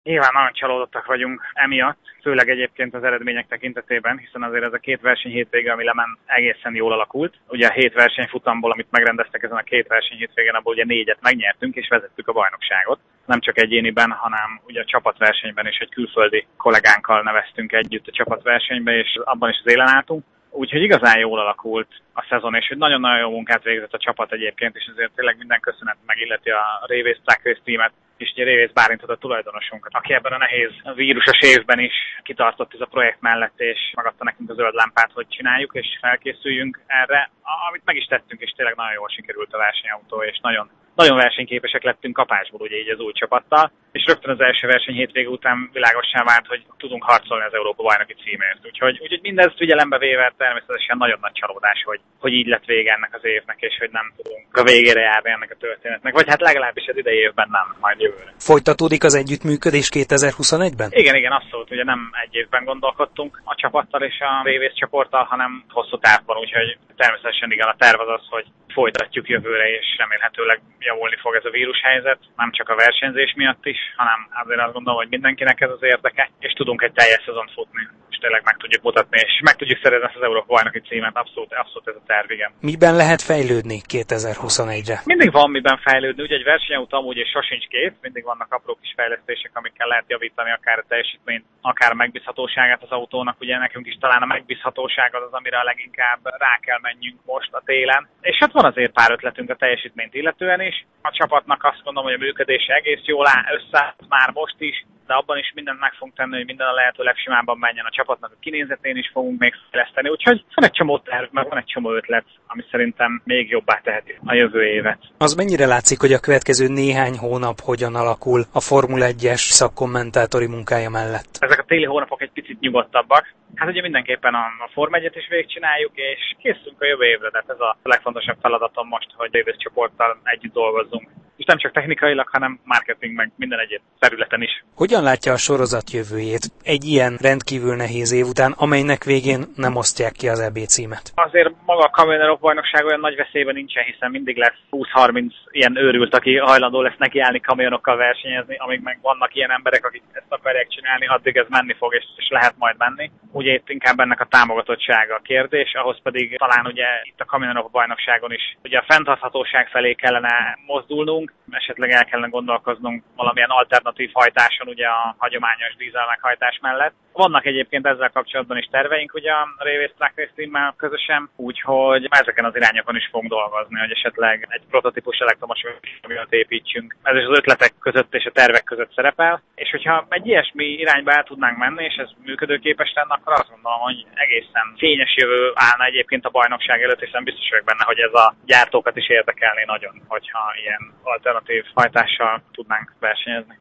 Nyilván nagyon csalódottak vagyunk emiatt, főleg egyébként az eredmények tekintetében, hiszen azért ez a két verseny hétvége, ami lement, egészen jól alakult. Ugye a 7 versenyfutamból, amit megrendeztek ezen a 2 verseny hétvégén, abból ugye 4-et megnyertünk és vezettük a bajnokságot. Nem csak egyéniben, hanem ugye a csapatversenyben is egy külföldi kollégánkkal neveztünk együtt a csapatversenybe, és abban is az élen álltunk. Úgyhogy igazán jól alakult a szezon, és hogy nagyon-nagyon jó munkát végzett a csapat egyébként, és ezért tényleg minden köszönet megilleti a Révész Track Race teamet, és ugye Révész Bálintot, a tulajdonosunkat, aki ebben a nehéz vírusos évben is kitartott ez a projekt mellett, és megadta nekünk a zöld lámpát, hogy csináljuk, és felkészüljünk erre, amit meg is tettünk, és tényleg nagyon jól sikerült a versenyautó, és nagyon versenyképesek lettünk kapásból, ugye így az új csapattal, és rögtön az első verseny hétvége után világossá vált, hogy tudunk harcolni az Európa bajnoki címért. Úgyhogy mindezt figyelembe véve természetesen nagyon nagy csalódás, hogy így lett vége ennek az évnek, és hogy nem tudunk a végére járni ennek a történetnek. Vagy hát legalábbis az idei évben nem, majd jövőre. Folytatódik az együttműködés 2021-ben? Igen, abszolút. Ugye nem egy évben gondolkodtunk a csapattal és a Révész csoporttal, hanem hosszú távban, úgyhogy természetesen igen, a terv az, hogy folytatjuk jövőre, és remélhetőleg javulni fog ez a vírushelyzet, nem csak a versenyzés miatt is, hanem azért azt gondolom, hogy mindenkinek ez az érdeke, és tudunk egy teljes szezont futni, és tényleg meg tudjuk mutatni, és meg tudjuk szerezni ezt az Európa bajnoki címet, abszolút ez a terv, igen. Miben lehet fejlődni 2021-re? Mindig van miben fejlődni, ugye egy versenyautó amúgy és sosincs kész, mindig vannak apró kis fejlesztések, amikkel lehet javítani akár a teljesítményt, akár a megbízhatóságát az autónak, ugye nekünk is talán a megbízhatóság az, amire a leginkább rá kell menjünk most a télen. És hát van azért pár ötletünk a teljesítményt illetően is. A csapatnak azt gondolom, hogy a működése egész jól össze már most is, de abban is mindent meg fogunk tenni, hogy minden a lehető legsimábban menjen. A csapatnak a kinézetén is fogunk még fejleszteni. Úgyhogy van egy csomó terv, meg van egy csomó ötlet, ami szerintem még jobbá teheti a jövő évet. Az mennyire látszik, hogy a következő néhány hónap hogyan alakul a Formula 1-es szakkommentátori munkája mellett? Ezek a téli hónapok egy picit nyugodtabbak. Hát ugye mindenképpen a Forma 1-et is végigcsináljuk, és készülünk a jövő évre, de ez a legfontosabb feladatom most, hogy Révész csoporttal együtt dolgozzunk. És nem csak technikailag, hanem marketing, meg minden egyéb területen is. Hogyan látja a sorozat jövőjét egy ilyen rendkívül nehéz év után, amelynek végén nem osztják ki az EB címet? Azért maga a Kamionerok bajnokság olyan nagy veszélyben nincsen, hiszen mindig lesz 20-30 ilyen őrült, aki hajlandó lesz nekiállni kamionokkal versenyezni, amíg meg vannak ilyen emberek, akik ezt akarják csinálni, addig ez menni fog, és lehet majd menni. Ugye itt inkább ennek a támogatottsága a kérdés, ahhoz pedig talán ugye itt a Kamionerok bajnokságon is ugye a fenntarthatóság felé kellene mozdulnunk, esetleg el kellene gondolkoznunk valamilyen alternatív hajtáson ugye a hagyományos dízel meghajtás mellett. Vannak egyébként ezzel kapcsolatban is terveink ugye a Révész Track Race teammel közösen, úgyhogy ezeken az irányokon is fogunk dolgozni, hogy esetleg egy prototípus elektromos kamiont építsünk. Ez is az ötletek között és a tervek között szerepel, és hogyha egy ilyesmi irányba el tudnánk menni, és ez működőképes lenne, akkor azt gondolom, hogy egészen fényes jövő állna egyébként a bajnokság előtt, hiszen biztos vagyok benne, hogy ez a gyártókat is érdekelné nagyon, hogyha ilyen alternatív hajtással tudnánk versenyezni.